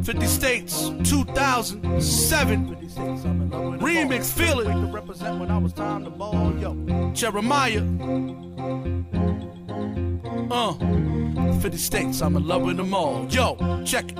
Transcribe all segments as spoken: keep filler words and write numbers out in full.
fifty states, two thousand seven. Remix, feel it. Jeremiah. Uh, fifty states, I'm in love with them all. Yo, check it.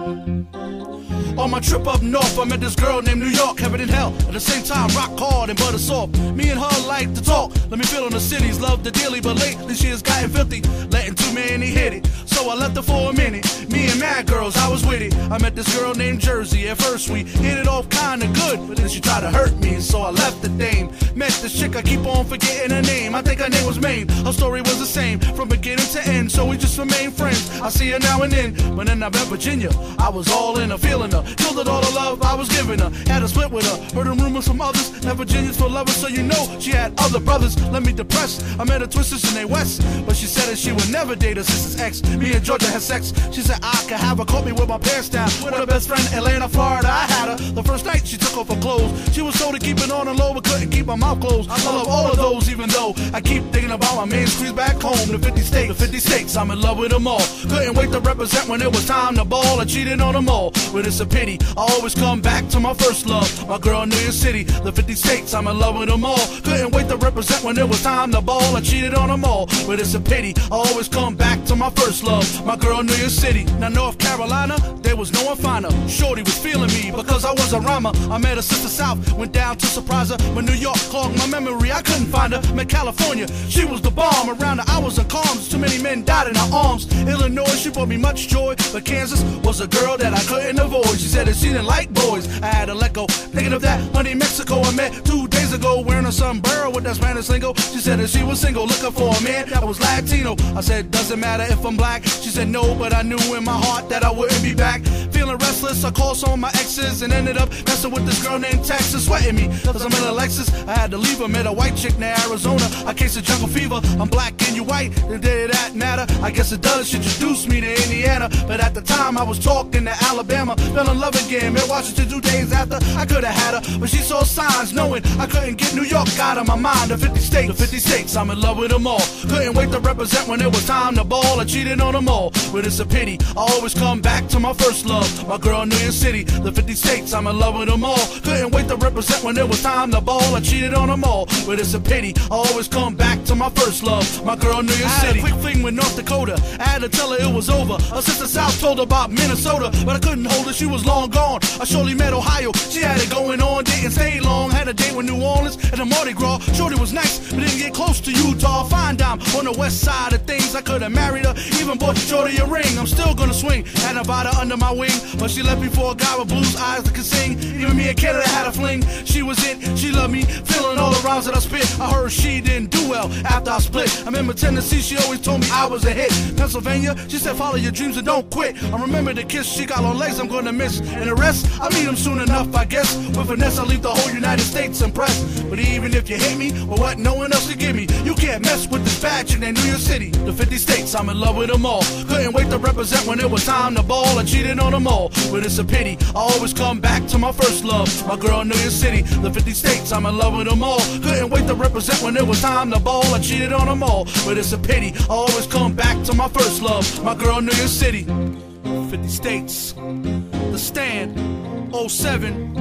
On my trip up north, I met this girl named New York, heaven and hell. At the same time, rock hard and butter soft. Me and her like to talk. Let me feel on the cities, love the daily, but lately she has gotten filthy, letting too many hit it. So I left her for a minute. Me and mad girls, I was with it. I met this girl named Jersey. At first we hit it off kinda good, but then she tried to hurt me, so I left the dame. Met this chick, I keep on forgetting her name. I think her name was Maine. Her story was the same from beginning to end, so we just remain friends. I see her now and then. When then I met Virginia, I was all in her, feeling her. Killed it all the love I was giving her. Had a split with her. Heard them rumors from others that Virginia's for lovers, so you know she had other brothers. Let me depressed. I met her twisters in they west, but she said that she would never date her sister's ex. Me and Georgia had sex. She said I could have her. Caught me with my pants down. With her best friend Atlanta, Florida. I had her. The first night she took off her clothes. She was told to keep it on and low, but couldn't keep my mouth closed. I love all of those, even though I keep thinking about my main squeeze back home. The fifty states, the fifty states. I'm in love with them all. Couldn't wait to represent when it was time to ball. I cheated on them all, but it's a pity. I always come back to my first love, my girl New York City. The fifty states, I'm in love with them all. Couldn't wait to represent when it was time to ball. I cheated on them all, but it's a pity. I always come back to my first love, my girl New York City. Now North Carolina, there was no one finer. Shorty was feeling me because I was a rhymer. I met her sister South, went down to surprise her. When New York clogged my memory, I couldn't find her. Met California, she was the bomb. Around her I was in calms, too many men died in her arms. Illinois, she brought me much joy, but Kansas was a girl that I couldn't avoid. She said that she didn't like boys, I had to let go. Thinking of that honey Mexico I met two days ago, wearing a sombrero with that Spanish lingo. She said that she was single, looking for a man that was Latino. I said, doesn't matter if I'm black. She said no, but I knew in my heart that I wouldn't be back. Feeling restless, I called some of my exes and ended up messing with this girl named Texas, sweating me cause I'm in a Lexus. I had to leave her, met a white chick near Arizona. I case of jungle fever, I'm black and you white, did that matter? I guess it does. She introduced me to Indiana, but at the time I was talking to Alabama. Fell in love again, met Washington two days after. I could've had her, but she saw signs knowing I couldn't get New York out of my mind. The fifty states, the fifty states, I'm in love with them all. Couldn't wait to represent when it was time to ball. I cheated on them all, but it's a pity. I always come back to my first love, my girl New York City. The fifty states, I'm in love with them all. Couldn't wait to represent when it was time to ball. I cheated on them all, but it's a pity. I always come back to my first love, my girl New York City. I had a quick fling with North Dakota, I had to tell her it was over. Her sister South told her about Minnesota, but I couldn't hold her, she was long gone. I surely met Ohio, she had it going on, didn't stay long. Had a date with New Orleans at the Mardi Gras. Shorty was nice, but didn't get close to Utah. Fine dime on the west side of things, I could've married her, even bought Shorty a ring. I'm still gonna swing, had Nevada under my wing, but she left me for a guy with blues eyes that could sing. Even me and Canada had a fling, she was it, she loved me, feeling all the rhymes that I spit. I heard she didn't do well after I split. I remember Tennessee, she always told me I was a hit. Pennsylvania, she said follow your dreams and don't quit. I remember the kiss, she got long legs I'm gonna miss. And the rest, I'll meet them soon enough, I guess. With finesse, I leave the whole United States impressed. But even if you hate me, or what no one else can give me, you can't mess with this bad chick named New York City. The fifty states, I'm in love with them all. Couldn't wait to represent when it was time to ball. I cheated on them all, but it's a pity. I always come back to my first love, my girl New York City. The fifty states, I'm in love with them all. Couldn't wait to represent when it was time to ball. I cheated on them all, but it's a pity. I always come back to my first love, my girl New York City. fifty states, The Stand, oh seven,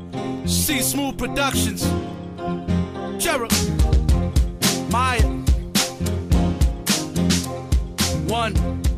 C Smooth Productions, Jeremiah, Maya, one.